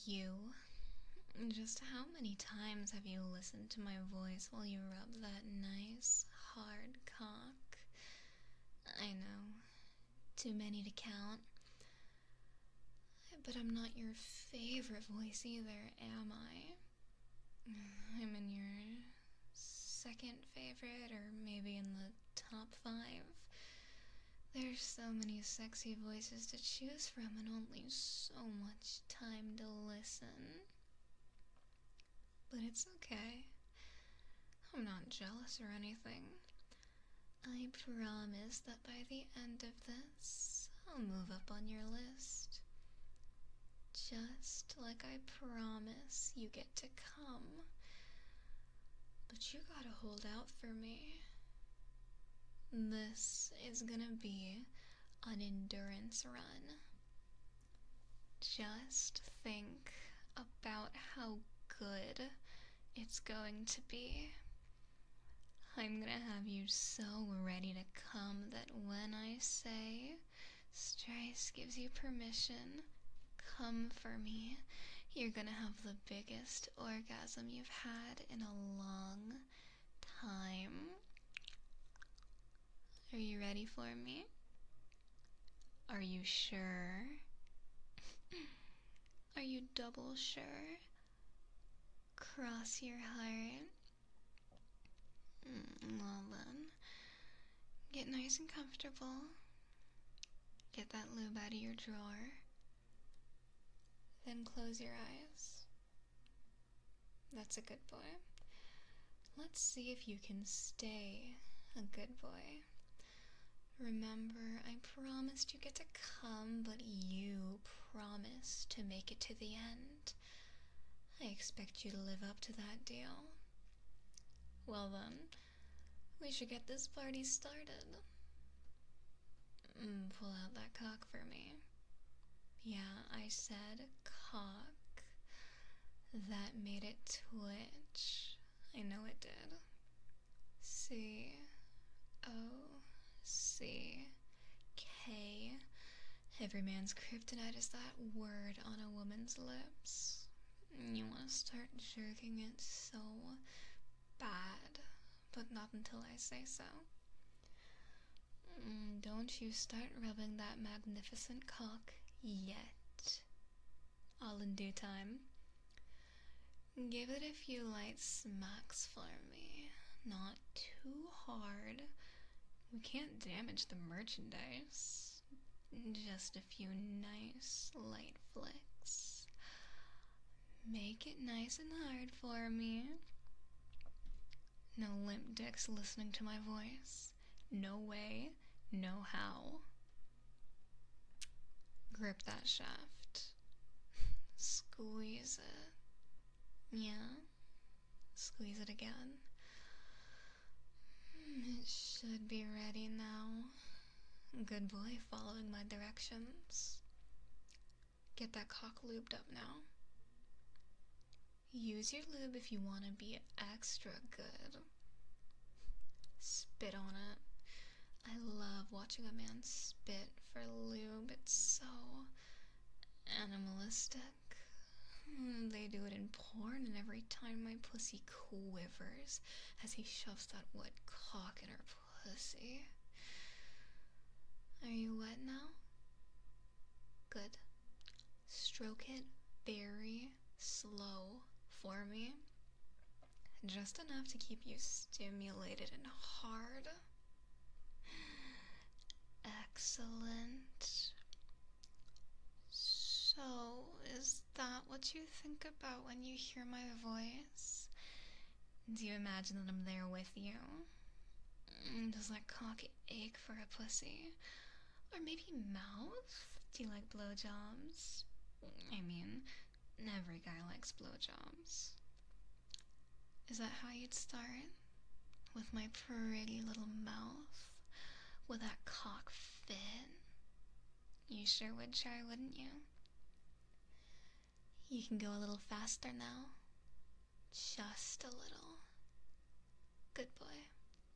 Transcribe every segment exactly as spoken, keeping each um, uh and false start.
You. Just how many times have you listened to my voice while you rub that nice, hard cock? I know. Too many to count. But I'm not your favorite voice either, am I? I'm in your second favorite, or maybe in the top five. There's so many sexy voices to choose from and only so much time to listen. But it's okay. I'm not jealous or anything. I promise that by the end of this, I'll move up on your list. Just like I promise you get to come. But you gotta hold out for me. This is gonna be an endurance run. Just think about how good it's going to be. I'm gonna have you so ready to come that when I say Strice gives you permission, come for me, you're gonna have the biggest orgasm you've had in a long time. Are you ready for me? Are you sure? Are you double sure? Cross your heart. Mm, well then, get nice and comfortable. Get that lube out of your drawer. Then close your eyes. That's a good boy. Let's see if you can stay a good boy. Remember, I promised you get to come, but you promised to make it to the end. I expect you to live up to that deal. Well then, we should get this party started. Mm, pull out that cock for me. Yeah, I said cock. That made it twitch. I know it did. C O C K. Every man's kryptonite is that word on a woman's lips. You want to start jerking it so bad, but not until I say so. Mm, don't you start rubbing that magnificent cock yet. All in due time. Give it a few light smacks for me. Not too hard. We can't damage the merchandise. Just a few nice light flicks. Make it nice and hard for me. No limp dicks listening to my voice. No way, no how. Grip that shaft. Squeeze it. Yeah. Squeeze it again. It should be ready now. Good boy, following my directions. Get that cock lubed up now. Use your lube if you want to be extra good. Spit on it. I love watching a man spit for lube. It's so animalistic. They do it in porn, and every time my pussy quivers as he shoves that wet cock in her pussy. Are you wet now? Good. Stroke it very slow for me. Just enough to keep you stimulated and hard. Excellent. So, is that what you think about when you hear my voice? Do you imagine that I'm there with you? Does that cock ache for a pussy? Or maybe mouth? Do you like blowjobs? I mean, every guy likes blowjobs. Is that how you'd start? With my pretty little mouth? Would that cock fit? You sure would try, wouldn't you? You can go a little faster now. Just a little. Good boy.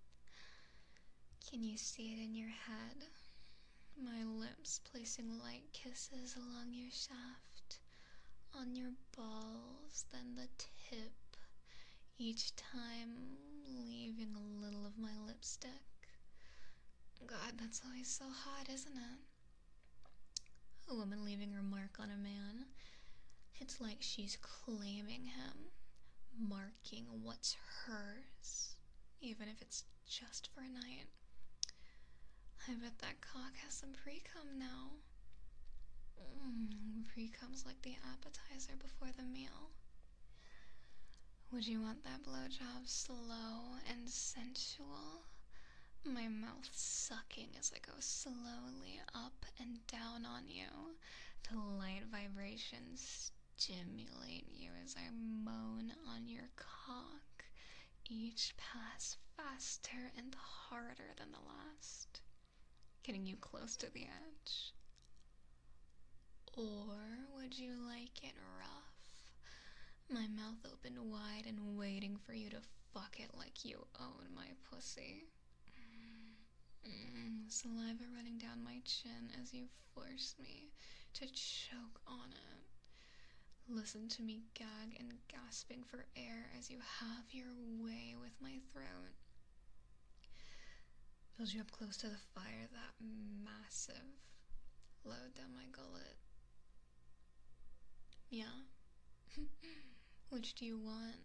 Can you see it in your head? My lips placing light kisses along your shaft, on your balls, then the tip, each time leaving a little of my lipstick. God, that's always so hot, isn't it? A woman leaving her mark on a man. It's like she's claiming him, marking what's hers, even if it's just for a night. I bet that cock has some pre-cum now. Mm, pre-cum's like the appetizer before the meal. Would you want that blowjob slow and sensual? My mouth sucking as I go slowly up and down on you. The light vibrations stimulate you as I moan on your cock. Each pass faster and harder than the last, getting you close to the edge. Or would you like it rough? My mouth open wide and waiting for you to fuck it like you own my pussy. Mm, saliva running down my chin as you force me to choke on it. Listen to me gag and gasping for air as you have your way with my throat. Build you up close to the fire, that massive load down my gullet. Yeah? Which do you want?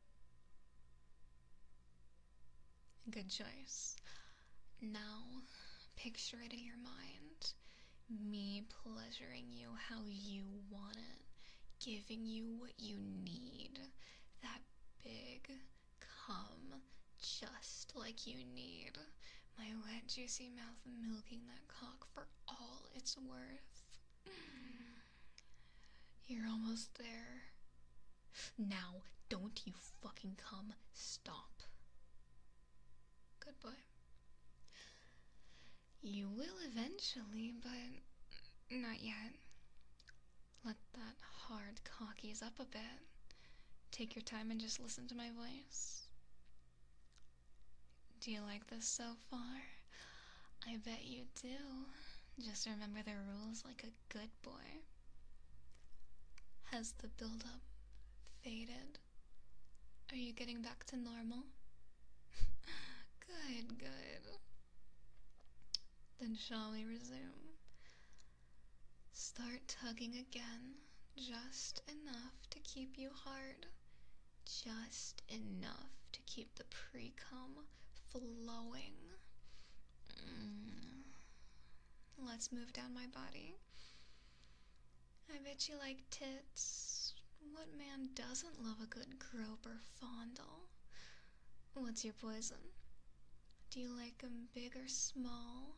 Good choice. Now, picture it in your mind. Me pleasuring you how you want it. Giving you what you need. That big cum just like you need. My wet, juicy mouth milking that cock for all it's worth. You're almost there. Now, don't you fucking come. Stop. Good boy. You will eventually, but not yet. Let that hard cock ease up a bit. Take your time and just listen to my voice. Do you like this so far? I bet you do. Just remember the rules like a good boy. Has the build-up faded? Are you getting back to normal? Good, good. Then shall we resume? Start tugging again, just enough to keep you hard, just enough to keep the pre-cum flowing. Mm. Let's move down my body. I bet you like tits. What man doesn't love a good grope or fondle? What's your poison? Do you like them big or small?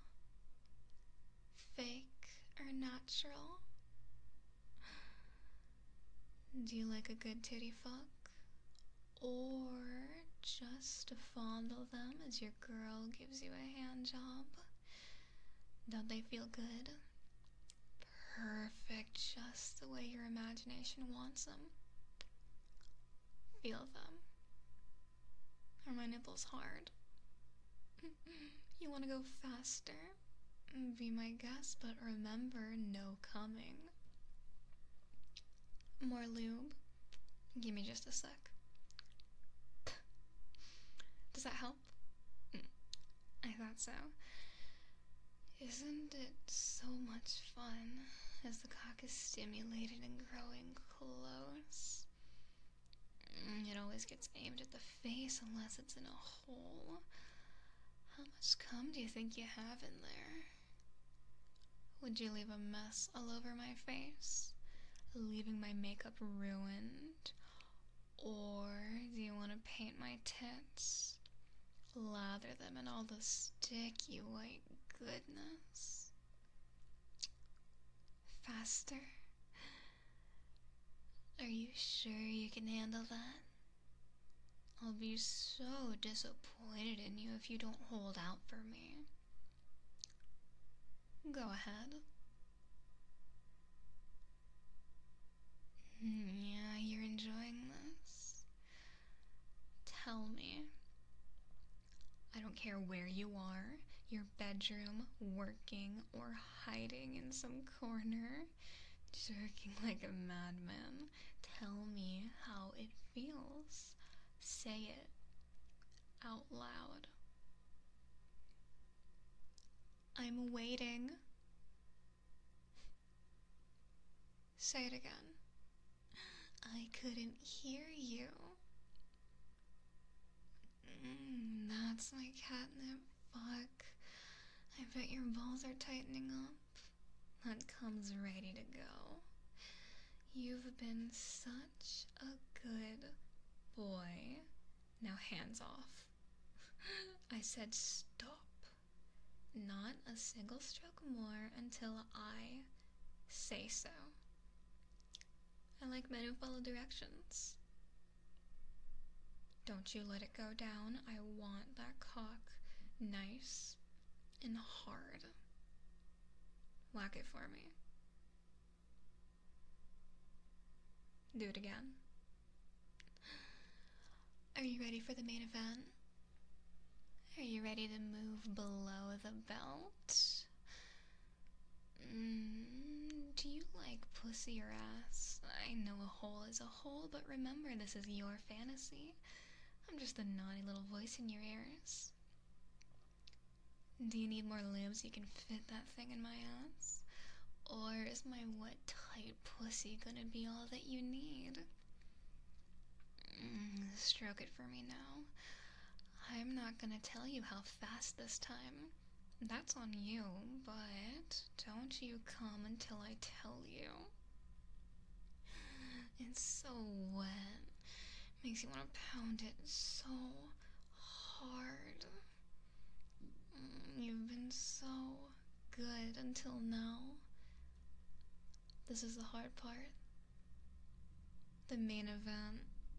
Fake or natural? Do you like a good titty fuck? Or just to fondle them as your girl gives you a hand job? Don't they feel good? Perfect, just the way your imagination wants them. Feel them. Are my nipples hard? You want to go faster? Be my guest, but remember, no coming. More lube? Give me just a sec. Does that help? I thought so. Isn't it so much fun as the cock is stimulated and growing close? It always gets aimed at the face unless it's in a hole. How much cum do you think you have in there? Would you leave a mess all over my face, leaving my makeup ruined? Or do you want to paint my tits, lather them in all the sticky white goodness? Faster? Are you sure you can handle that? I'll be so disappointed in you if you don't hold out for me. Go ahead. Yeah, you're enjoying this? Tell me. I don't care where you are, your bedroom, working, or hiding in some corner. jerking like a madman. Tell me how it feels. Say it out loud. I'm waiting. Say it again. I couldn't hear you. Mm, that's my catnip. Fuck. I bet your balls are tightening up. That comes ready to go. You've been such a good boy. Now hands off. I said stop. Not a single stroke more until I say so. I like men who follow directions. Don't you let it go down. I want that cock nice and hard. Whack it for me. Do it again. Are you ready for the main event? Are you ready to move below the belt? Mm, do you like pussy or ass? I know a hole is a hole, but remember this is your fantasy. I'm just a naughty little voice in your ears. Do you need more lube so you can fit that thing in my ass? Or is my wet, tight pussy gonna be all that you need? Mm, stroke it for me now. I'm not gonna tell you how fast this time. That's on you, but don't you come until I tell you. It's so wet. Makes you want to pound it so hard. Mm, you've been so good until now. This is the hard part. The main event.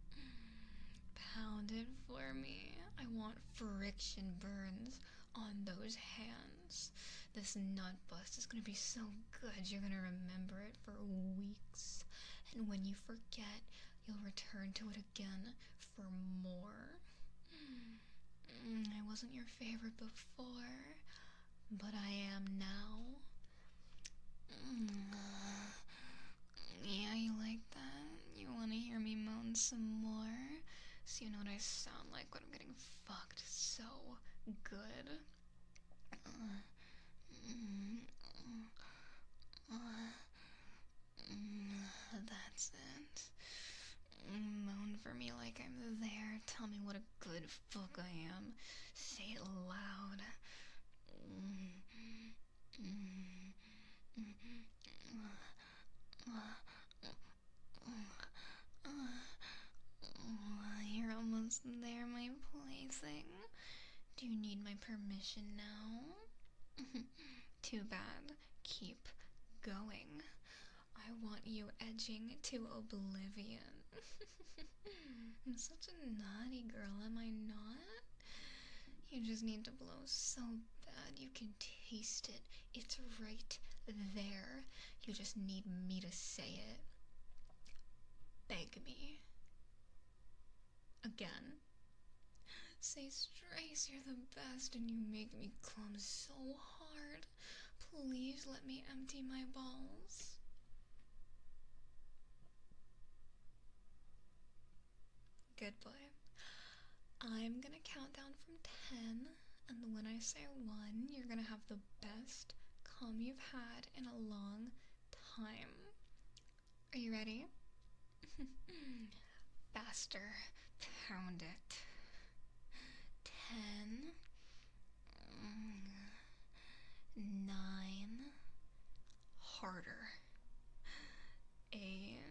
Pound it for me. I want friction burns on those hands. This nut bust is gonna be so good you're gonna remember it for weeks. And when you forget, you'll return to it again for more. Mm, I wasn't your favorite before, but I am now. Mm. Yeah, you like that? You wanna hear me moan some more? So you know what I sound like when I'm getting fucked so good. Uh, mm, uh, mm, that's it. Moan for me like I'm there. Tell me what a good fuck I am. Say it loud. Mm, mm, mm, You're almost there, my plaything. Do you need my permission now? Too bad. Keep going. I want you edging to oblivion. I'm such a naughty girl, am I not? You just need to blow so bad you can taste it. It's right there. You just need me to say it. Beg me. Again. Say, Strace, you're the best and you make me clum so hard. Please let me empty my balls. Good boy. I'm gonna count down from ten, and when I say one, you're gonna have the best cum you've had in a long time. Are you ready? Faster. Pound it. Ten. Nine. Harder. Eight.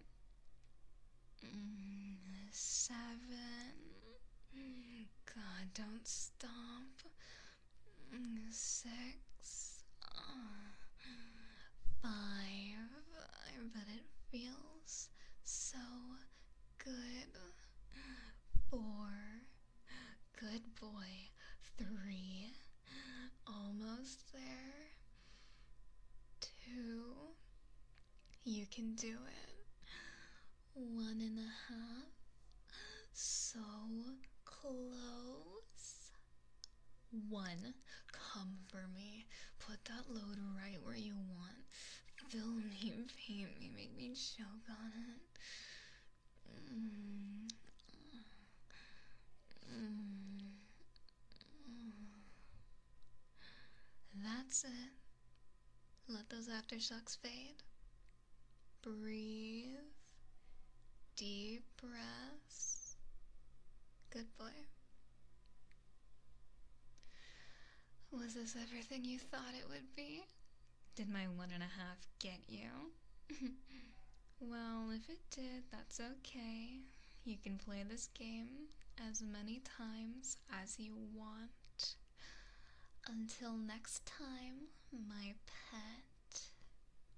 Seven. God, don't stop. Six. Five. I bet it feels so good. Four. Good boy. Three. Almost there. Two. You can do it. One and a half. So close. One. Come for me. Put that load right where you want. Fill me, paint me, make me choke on it. Mm. Mm. That's it. Let those aftershocks fade. Breathe. Deep breaths. Good boy. Was this everything you thought it would be? Did my one and a half get you? Well, if it did, that's okay. You can play this game as many times as you want. Until next time, my pet.